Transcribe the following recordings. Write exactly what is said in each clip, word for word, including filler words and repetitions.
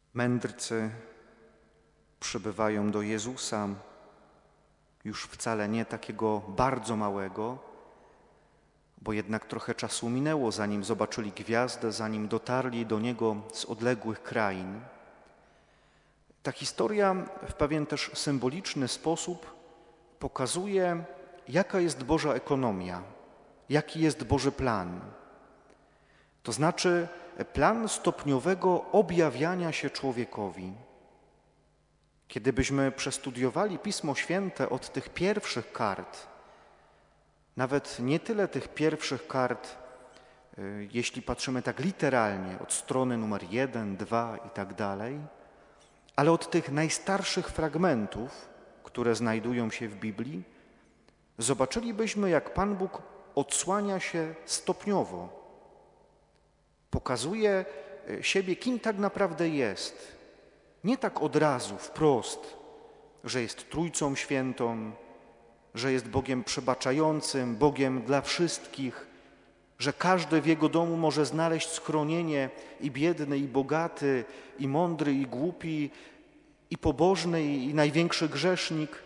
Mędrcy przybywają do Jezusa, już wcale nie takiego bardzo małego, bo jednak trochę czasu minęło, zanim zobaczyli gwiazdę, zanim dotarli do Niego z odległych krain. Ta historia w pewien też symboliczny sposób pokazuje, jaka jest Boża ekonomia, jaki jest Boży plan. To znaczy plan stopniowego objawiania się człowiekowi. Kiedybyśmy przestudiowali Pismo Święte od tych pierwszych kart, nawet nie tyle tych pierwszych kart, jeśli patrzymy tak literalnie, od strony numer jeden, dwa i tak dalej, ale od tych najstarszych fragmentów, które znajdują się w Biblii, zobaczylibyśmy, jak Pan Bóg odsłania się stopniowo. Pokazuje siebie, kim tak naprawdę jest. Nie tak od razu, wprost, że jest Trójcą Świętą, że jest Bogiem przebaczającym, Bogiem dla wszystkich, że każdy w Jego domu może znaleźć schronienie, i biedny, i bogaty, i mądry, i głupi, i pobożny, i największy grzesznik.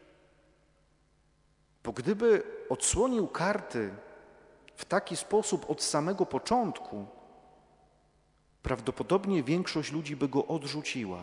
Bo gdyby odsłonił karty w taki sposób od samego początku, prawdopodobnie większość ludzi by go odrzuciła.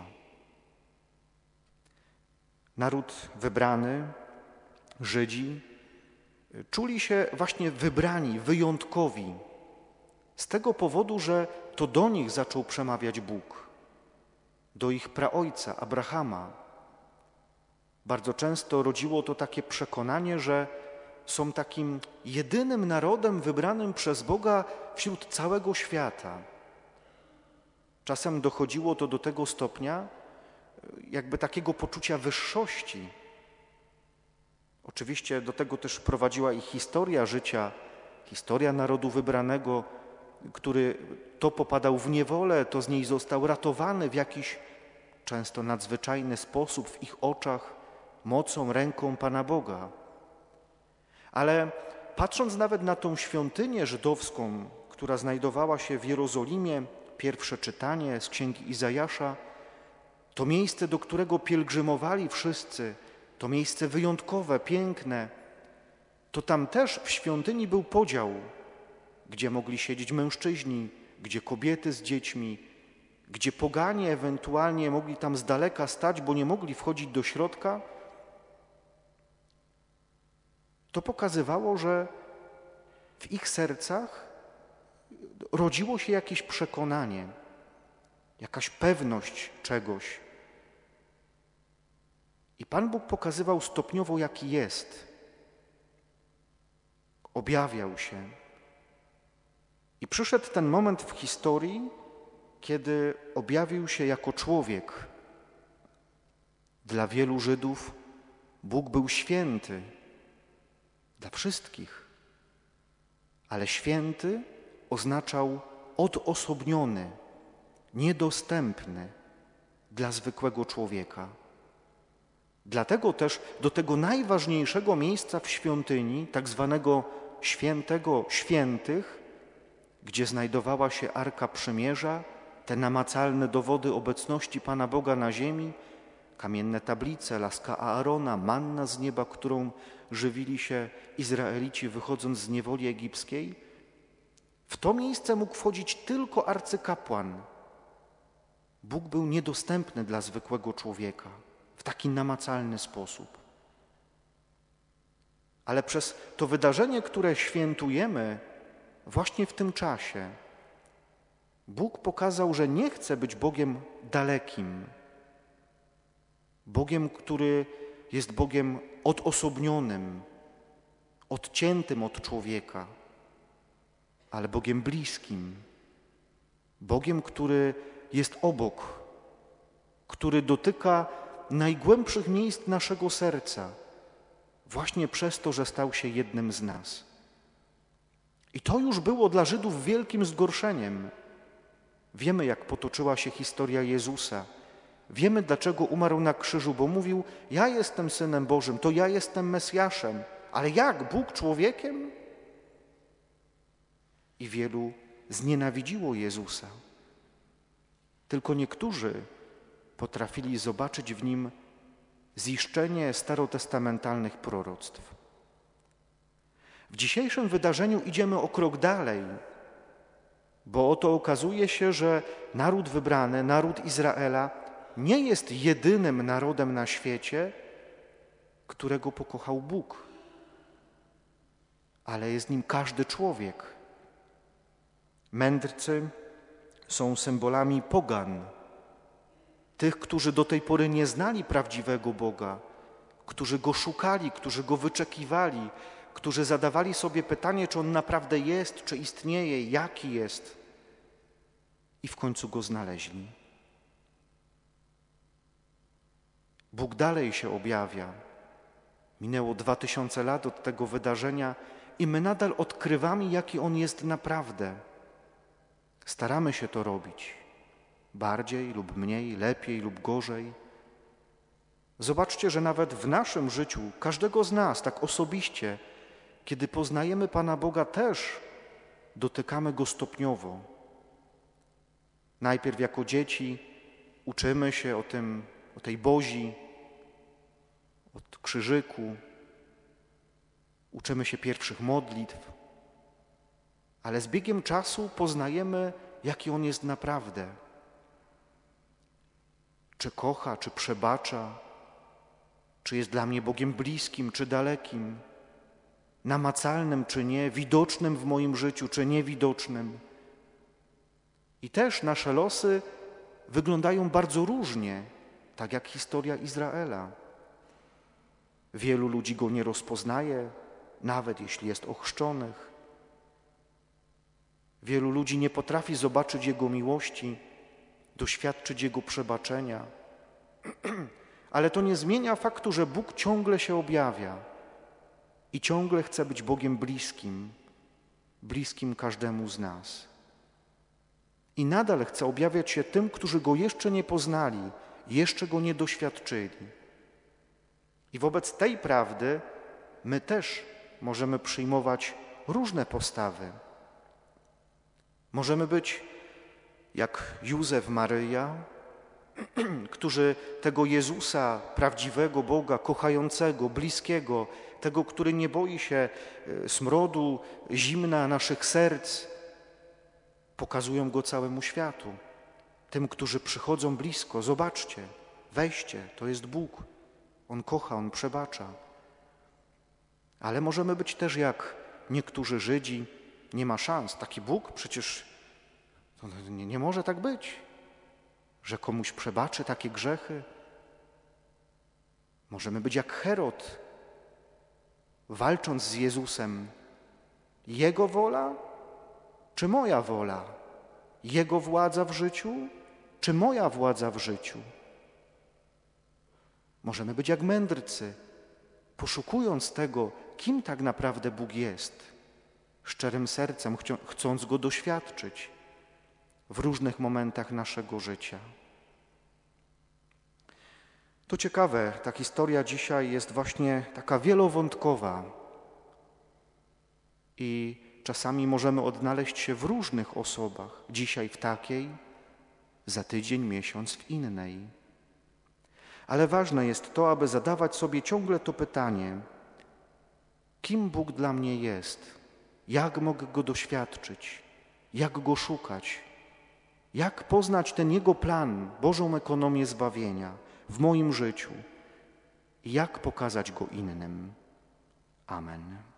Naród wybrany, Żydzi, czuli się właśnie wybrani, wyjątkowi, z tego powodu, że to do nich zaczął przemawiać Bóg, do ich praojca Abrahama. Bardzo często rodziło to takie przekonanie, że są takim jedynym narodem wybranym przez Boga wśród całego świata. Czasem dochodziło to do tego stopnia, jakby takiego poczucia wyższości. Oczywiście do tego też prowadziła ich historia życia, historia narodu wybranego, który to popadał w niewolę, to z niej został ratowany w jakiś często nadzwyczajny sposób w ich oczach, mocą, ręką Pana Boga. Ale patrząc nawet na tą świątynię żydowską, która znajdowała się w Jerozolimie, pierwsze czytanie z Księgi Izajasza, to miejsce, do którego pielgrzymowali wszyscy, to miejsce wyjątkowe, piękne, to tam też w świątyni był podział, gdzie mogli siedzieć mężczyźni, gdzie kobiety z dziećmi, gdzie poganie ewentualnie mogli tam z daleka stać, bo nie mogli wchodzić do środka. To pokazywało, że w ich sercach rodziło się jakieś przekonanie, jakaś pewność czegoś. I Pan Bóg pokazywał stopniowo, jaki jest. Objawiał się. I przyszedł ten moment w historii, kiedy objawił się jako człowiek. Dla wielu Żydów Bóg był święty, dla wszystkich, ale święty oznaczał odosobniony, niedostępny dla zwykłego człowieka. Dlatego też do tego najważniejszego miejsca w świątyni, tak zwanego świętego świętych, gdzie znajdowała się Arka Przymierza, te namacalne dowody obecności Pana Boga na ziemi, kamienne tablice, laska Aarona, manna z nieba, którą żywili się Izraelici wychodząc z niewoli egipskiej, w to miejsce mógł wchodzić tylko arcykapłan. Bóg był niedostępny dla zwykłego człowieka w taki namacalny sposób. Ale przez to wydarzenie, które świętujemy właśnie w tym czasie, Bóg pokazał, że nie chce być Bogiem dalekim, Bogiem, który jest Bogiem odosobnionym, odciętym od człowieka, ale Bogiem bliskim, Bogiem, który jest obok, który dotyka najgłębszych miejsc naszego serca, właśnie przez to, że stał się jednym z nas. I to już było dla Żydów wielkim zgorszeniem. Wiemy, jak potoczyła się historia Jezusa. Wiemy, dlaczego umarł na krzyżu, bo mówił: ja jestem Synem Bożym, to ja jestem Mesjaszem. Ale jak? Bóg człowiekiem? I wielu znienawidziło Jezusa. Tylko niektórzy potrafili zobaczyć w nim ziszczenie starotestamentalnych proroctw. W dzisiejszym wydarzeniu idziemy o krok dalej, bo oto okazuje się, że naród wybrany, naród Izraela, nie jest jedynym narodem na świecie, którego pokochał Bóg, ale jest nim każdy człowiek. Mędrcy są symbolami pogan, tych, którzy do tej pory nie znali prawdziwego Boga, którzy Go szukali, którzy Go wyczekiwali, którzy zadawali sobie pytanie, czy On naprawdę jest, czy istnieje, jaki jest, i w końcu Go znaleźli. Bóg dalej się objawia. Minęło dwa tysiące lat od tego wydarzenia i my nadal odkrywamy, jaki On jest naprawdę. Staramy się to robić. Bardziej lub mniej, lepiej lub gorzej. Zobaczcie, że nawet w naszym życiu, każdego z nas, tak osobiście, kiedy poznajemy Pana Boga, też dotykamy Go stopniowo. Najpierw jako dzieci uczymy się o tym, o tej bozi, od krzyżyku, uczymy się pierwszych modlitw, ale z biegiem czasu poznajemy, jaki On jest naprawdę. Czy kocha, czy przebacza, czy jest dla mnie Bogiem bliskim, czy dalekim, namacalnym, czy nie, widocznym w moim życiu, czy niewidocznym. I też nasze losy wyglądają bardzo różnie, tak jak historia Izraela. Wielu ludzi Go nie rozpoznaje, nawet jeśli jest ochrzczonych. Wielu ludzi nie potrafi zobaczyć Jego miłości, doświadczyć Jego przebaczenia. Ale to nie zmienia faktu, że Bóg ciągle się objawia i ciągle chce być Bogiem bliskim, bliskim każdemu z nas. I nadal chce objawiać się tym, którzy Go jeszcze nie poznali, jeszcze Go nie doświadczyli. I wobec tej prawdy my też możemy przyjmować różne postawy. Możemy być jak Józef, Maryja, którzy tego Jezusa, prawdziwego Boga, kochającego, bliskiego, tego, który nie boi się smrodu, zimna naszych serc, pokazują Go całemu światu. Tym, którzy przychodzą blisko, zobaczcie, weźcie, to jest Bóg. On kocha, On przebacza. Ale możemy być też jak niektórzy Żydzi, nie ma szans. Taki Bóg przecież to nie, nie może tak być, że komuś przebaczy takie grzechy. Możemy być jak Herod, walcząc z Jezusem. Jego wola czy moja wola? Jego władza w życiu czy moja władza w życiu? Możemy być jak mędrcy, poszukując tego, kim tak naprawdę Bóg jest, szczerym sercem, chcąc Go doświadczyć w różnych momentach naszego życia. To ciekawe, ta historia dzisiaj jest właśnie taka wielowątkowa i czasami możemy odnaleźć się w różnych osobach, dzisiaj w takiej, za tydzień, miesiąc w innej. Ale ważne jest to, aby zadawać sobie ciągle to pytanie, kim Bóg dla mnie jest, jak mogę Go doświadczyć, jak Go szukać, jak poznać ten Jego plan, Bożą ekonomię zbawienia w moim życiu i jak pokazać Go innym. Amen.